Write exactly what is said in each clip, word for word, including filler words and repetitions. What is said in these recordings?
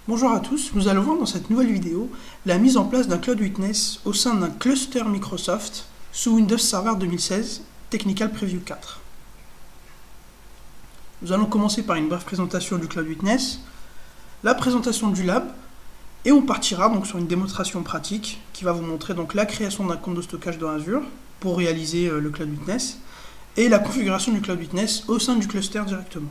Bonjour à tous, nous allons voir dans cette nouvelle vidéo la mise en place d'un Cloud Witness au sein d'un cluster Microsoft sous Windows Server deux mille seize Technical Preview quatre. Nous allons commencer par une brève présentation du Cloud Witness, la présentation du lab, et on partira donc sur une démonstration pratique qui va vous montrer donc la création d'un compte de stockage dans Azure pour réaliser le Cloud Witness et la configuration du Cloud Witness au sein du cluster directement.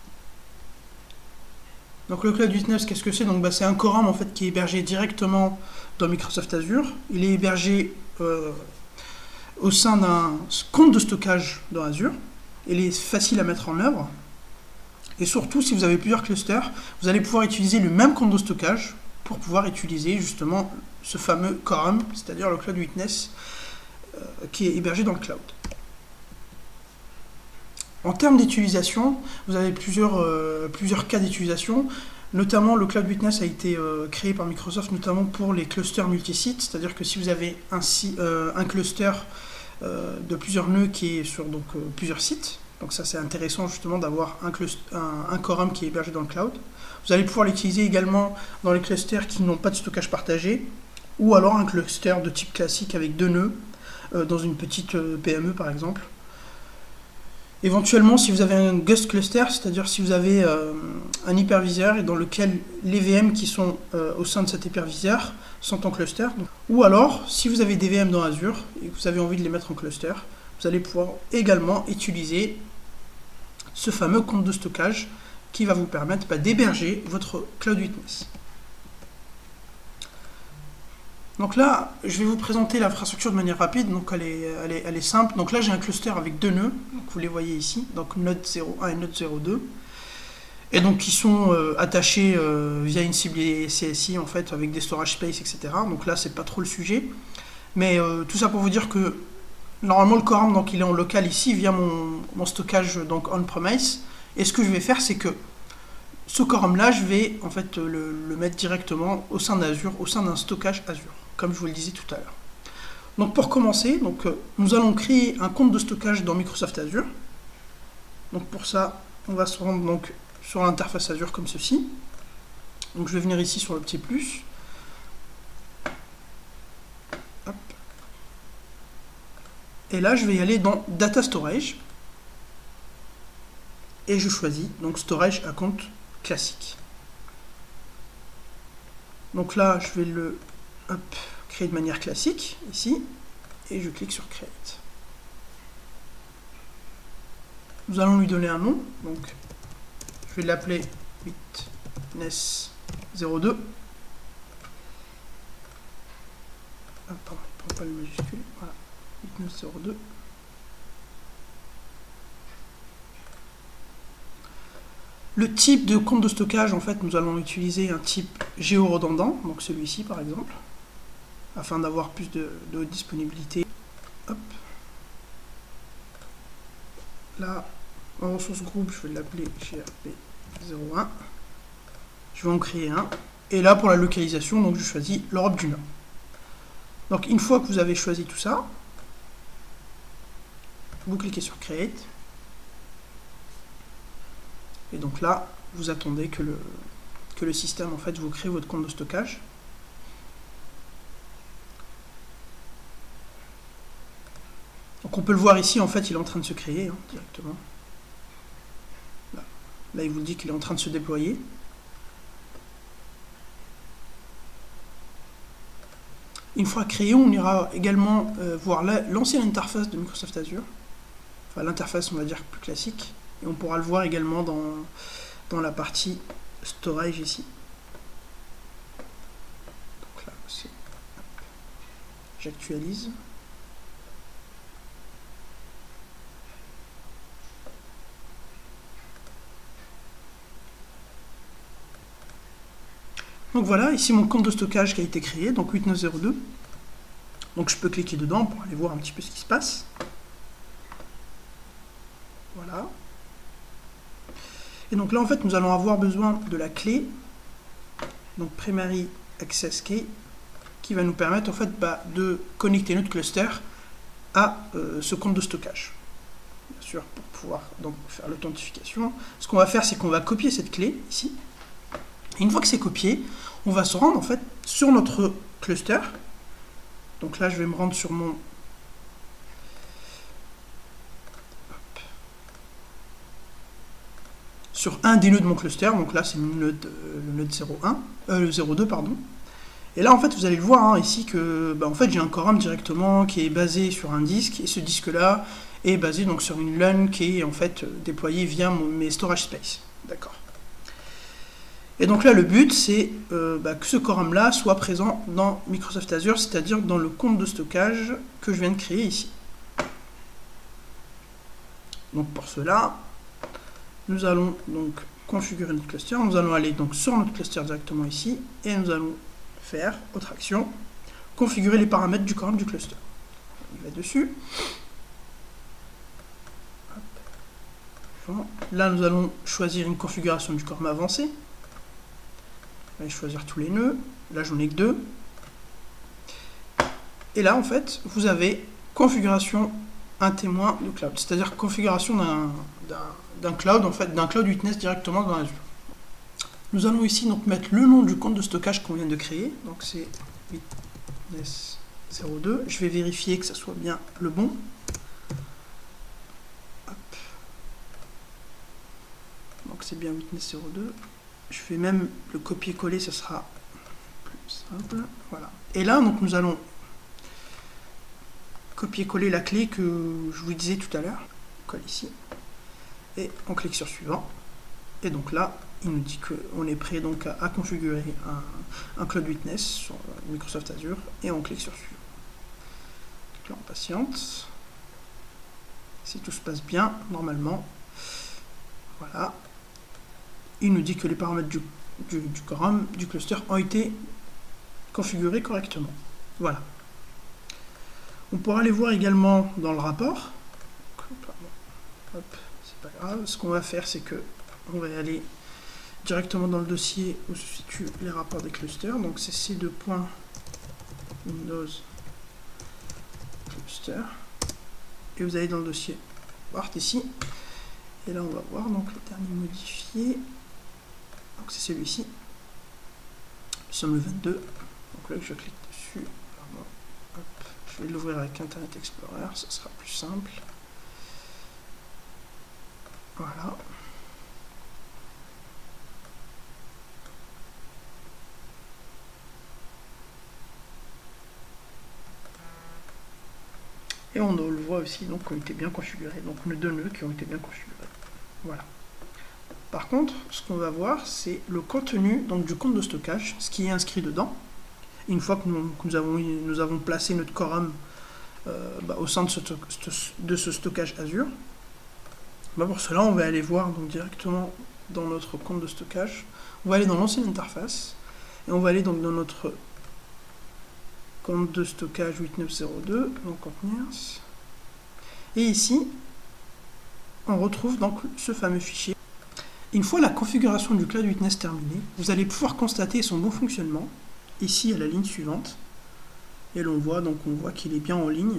Donc le Cloud Witness, qu'est-ce que c'est? Donc bah, c'est un quorum en fait qui est hébergé directement dans Microsoft Azure. Il est hébergé euh, au sein d'un compte de stockage dans Azure. Il est facile à mettre en œuvre. Et surtout, si vous avez plusieurs clusters, vous allez pouvoir utiliser le même compte de stockage pour pouvoir utiliser justement ce fameux quorum, c'est-à-dire le Cloud Witness euh, qui est hébergé dans le cloud. En termes d'utilisation, vous avez plusieurs, euh, plusieurs cas d'utilisation. Notamment, le Cloud Witness a été euh, créé par Microsoft notamment pour les clusters multisites, c'est-à-dire que si vous avez un, euh, un cluster euh, de plusieurs nœuds qui est sur donc, euh, plusieurs sites, donc ça c'est intéressant justement d'avoir un, un, un quorum qui est hébergé dans le cloud. Vous allez pouvoir l'utiliser également dans les clusters qui n'ont pas de stockage partagé, ou alors un cluster de type classique avec deux nœuds, euh, dans une petite euh, P M E par exemple. Éventuellement, si vous avez un guest cluster, c'est-à-dire si vous avez euh, un hyperviseur et dans lequel les V M qui sont euh, au sein de cet hyperviseur sont en cluster, donc, ou alors si vous avez des V M dans Azure et que vous avez envie de les mettre en cluster, vous allez pouvoir également utiliser ce fameux compte de stockage qui va vous permettre bah, d'héberger votre Cloud Witness. Donc là, je vais vous présenter l'infrastructure de manière rapide, donc elle est, elle est, elle est simple. Donc là, j'ai un cluster avec deux nœuds, donc vous les voyez ici, donc node zéro un et node zéro deux, et donc qui sont euh, attachés euh, via une cible C S I en fait, avec des storage space, et cetera. Donc là, c'est pas trop le sujet, mais euh, tout ça pour vous dire que normalement le quorum, donc il est en local ici via mon, mon stockage donc on-premise, et ce que je vais faire, c'est que ce quorum là, je vais en fait le, le mettre directement au sein d'Azure, au sein d'un stockage Azure, comme je vous le disais tout à l'heure. Donc pour commencer, donc, euh, nous allons créer un compte de stockage dans Microsoft Azure. Donc pour ça, on va se rendre donc sur l'interface Azure comme ceci. Donc je vais venir ici sur le petit plus. Hop. Et là, je vais y aller dans Data Storage. Et je choisis donc Storage à compte classique. Donc là, je vais le hop, créer de manière classique, ici, et je clique sur Create. Nous allons lui donner un nom, donc je vais l'appeler Witness zéro deux. Ah, pardon, je ne prends pas le majuscule, voilà, Witness zéro deux. Le type de compte de stockage, en fait, nous allons utiliser un type géoredondant, donc celui-ci par exemple, afin d'avoir plus de, de disponibilité. Hop. Là, en ressources groupe, je vais l'appeler G R P zéro un. Je vais en créer un. Et là, pour la localisation, donc je choisis l'Europe du Nord. Donc, une fois que vous avez choisi tout ça, vous cliquez sur Create. Et donc là, vous attendez que le, que le système en fait vous crée votre compte de stockage. Donc on peut le voir ici, en fait, il est en train de se créer hein, directement. Là. Là, il vous dit qu'il est en train de se déployer. Une fois créé, on ira également euh, voir l'ancienne interface de Microsoft Azure. Enfin, l'interface, on va dire, plus classique. Et on pourra le voir également dans, dans la partie storage ici. Donc là, c'est... J'actualise. Donc voilà, ici mon compte de stockage qui a été créé, donc Witness zéro deux. Donc je peux cliquer dedans pour aller voir un petit peu ce qui se passe. Voilà. Et donc là, en fait, nous allons avoir besoin de la clé, donc Primary Access Key, qui va nous permettre en fait bah, de connecter notre cluster à euh, ce compte de stockage. Bien sûr, pour pouvoir donc faire l'authentification. Ce qu'on va faire, c'est qu'on va copier cette clé ici. Et une fois que c'est copié, on va se rendre en fait sur notre cluster. Donc là, je vais me rendre sur mon... sur un des nœuds de mon cluster. Donc là, c'est le nœud, le nœud zéro un, euh, le zéro deux, pardon. Et là, en fait, vous allez le voir hein, ici que bah, en fait, j'ai un quorum directement qui est basé sur un disque, et ce disque-là est basé donc, sur une LUN qui est en fait déployée via mon, mes storage space. D'accord. Et donc là, le but, c'est euh, bah, que ce quorum-là soit présent dans Microsoft Azure, c'est-à-dire dans le compte de stockage que je viens de créer ici. Donc pour cela, nous allons donc configurer notre cluster. Nous allons aller donc sur notre cluster directement ici, et nous allons faire, autre action, configurer les paramètres du quorum du cluster. On y va dessus. Hop. Là, nous allons choisir une configuration du quorum avancé. Je vais choisir tous les nœuds. Là, j'en ai que deux. Et là, en fait, vous avez configuration un témoin de cloud, c'est-à-dire configuration d'un cloud, en fait, d'un cloud witness directement dans Azure. Nous allons ici donc mettre le nom du compte de stockage qu'on vient de créer. Donc c'est witness zéro deux. Je vais vérifier que ça soit bien le bon. Hop. Donc c'est bien witness zéro deux. Je vais même le copier-coller, ça sera plus simple. Voilà. Et là, donc nous allons copier-coller la clé que je vous disais tout à l'heure. On colle ici. Et on clique sur suivant. Et donc là, il nous dit qu'on est prêt donc à, à configurer un, un Cloud Witness sur Microsoft Azure. Et on clique sur suivant. Donc là, on patiente. Si tout se passe bien, normalement, voilà. Il nous dit que les paramètres du, du, du quorum, du cluster, ont été configurés correctement. Voilà. On pourra les voir également dans le rapport. Hop, c'est pas grave. Ce qu'on va faire, c'est que on va aller directement dans le dossier où se situent les rapports des clusters. Donc c'est c deux point windows cluster. Et vous allez dans le dossier Wart ici. Et là, on va voir donc le dernier modifié. Donc c'est celui-ci. Nous sommes le vingt-deux. Donc là, je clique dessus. Hop. Je vais l'ouvrir avec Internet Explorer, ce sera plus simple. Voilà. Et on le voit aussi donc qu'on était bien configuré. Donc nos deux nœuds qui ont été bien configurés. Voilà. Par contre, ce qu'on va voir, c'est le contenu donc, du compte de stockage, ce qui est inscrit dedans. Une fois que nous, que nous, avons, nous avons placé notre quorum euh, bah, au sein de ce, de ce stockage Azure, bah, pour cela, on va aller voir donc, directement dans notre compte de stockage. On va aller dans l'ancienne interface et on va aller donc dans notre compte de stockage huit neuf zéro deux, donc containers. Et ici, on retrouve donc ce fameux fichier. Une fois la configuration du Cloud Witness terminée, vous allez pouvoir constater son bon fonctionnement. Ici à la ligne suivante, et l'on voit donc on voit qu'il est bien en ligne.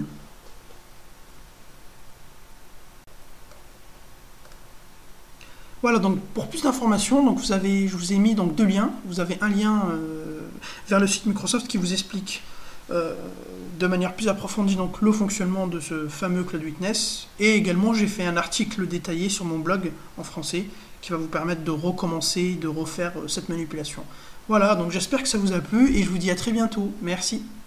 Voilà, donc pour plus d'informations, donc vous avez, je vous ai mis donc deux liens. Vous avez un lien euh, vers le site Microsoft qui vous explique euh, de manière plus approfondie donc le fonctionnement de ce fameux Cloud Witness, et également j'ai fait un article détaillé sur mon blog en français qui va vous permettre de recommencer, de refaire euh, cette manipulation. Voilà, donc j'espère que ça vous a plu et je vous dis à très bientôt. Merci.